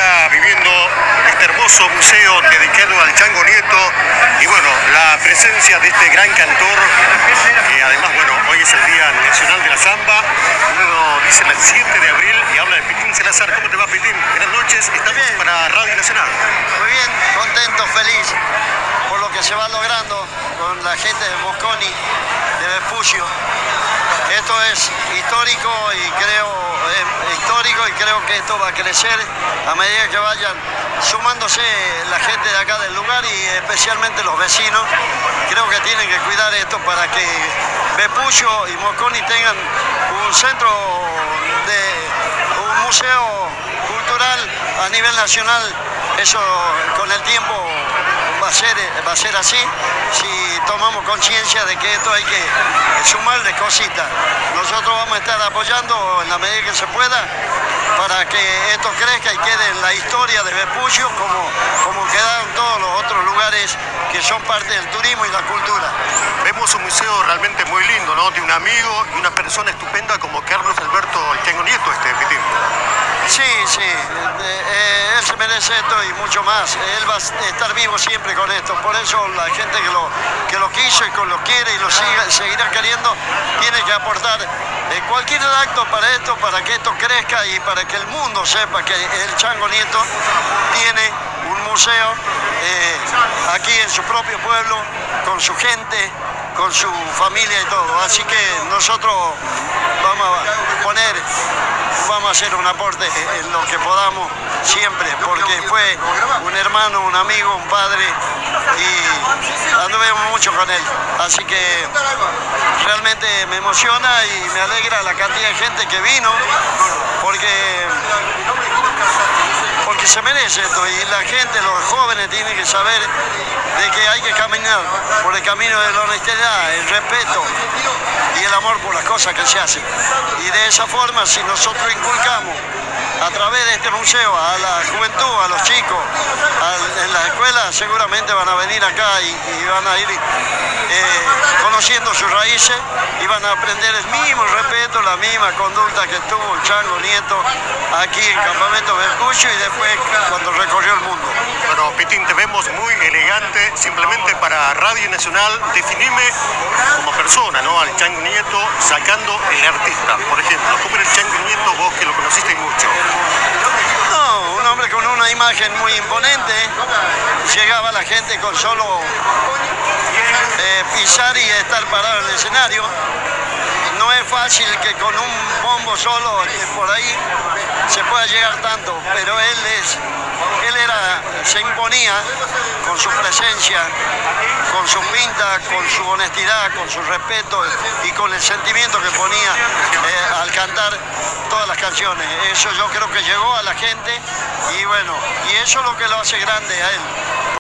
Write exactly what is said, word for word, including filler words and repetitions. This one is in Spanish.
día viviendo este hermoso museo dedicado al Chango Nieto y bueno, la presencia de este gran cantor, que además, bueno, hoy es el Día Nacional de la Zamba. Uno dice el siete de abril y habla de Pitín Salazar. ¿Cómo te va, Pitín? Buenas noches, estamos para Radio Nacional. Muy bien, contento, feliz por lo que se va logrando con la gente de Mosconi, de Vespucio. Esto es histórico y creo es histórico y creo que esto va a crecer a medida que vayan sumándose la gente de acá del lugar y especialmente los vecinos. Creo que tienen que cuidar esto para que Vespucio y Mosconi tengan un centro de un museo cultural a nivel nacional. Eso con el tiempo va a ser, va a ser así, si tomamos conciencia de que esto hay que sumarle cositas. Nosotros vamos a estar apoyando en la medida que se pueda para que esto crezca y quede en la historia de Vespucio como, como quedaron todos los otros lugares que son parte del turismo y la cultura. Vemos un museo realmente muy lindo, ¿no? De un amigo y una persona estupenda como Carlos Alberto El Chango Nieto, este Pitín. Sí, sí, eh, él se merece esto y mucho más. Él va a estar vivo siempre con esto. Por eso la gente que lo, que lo quiso y que lo quiere y lo siga, seguirá queriendo, tiene que aportar eh, cualquier acto para esto, para que esto crezca y para que el mundo sepa que el Chango Nieto tiene un museo eh, aquí en su propio pueblo, con su gente, con su familia y todo. Así que nosotros vamos a poner, vamos a hacer un aporte en lo que podamos siempre, porque fue un hermano, un amigo, un padre y anduvimos mucho con él. Así que realmente me emociona y me alegra la cantidad de gente que vino, porque porque se merece esto y la gente, los jóvenes tienen que saber de que hay que caminar por el camino de la honestidad, el respeto y el amor por las cosas que se hacen. Y de esa forma, si nosotros inculcamos a través de este museo a la juventud, a los chicos, a, en las escuelas, seguramente van a venir acá y, y van a ir eh, conociendo sus raíces y van a aprender el mismo respeto, la misma conducta que tuvo el Chango Nieto aquí en Campamento Vespucio y después cuando recorrió el mundo. Bueno, Pitín, te vemos muy elegante. Simplemente para Radio Nacional, definime como persona, ¿no? Al Chango Nieto, sacando el artista, por ejemplo. ¿Cómo era el Chango Nieto, vos que lo conociste mucho? No, un hombre con una imagen muy imponente. Llegaba la gente con solo eh, pisar y estar parado en el escenario. No es fácil que con un bombo solo eh, por ahí se pueda llegar tanto, pero él es, él era, se imponía con su presencia, con su pinta, con su honestidad, con su respeto y con el sentimiento que ponía eh, al cantar todas las canciones. Eso yo creo que llegó a la gente y bueno, y eso es lo que lo hace grande a él.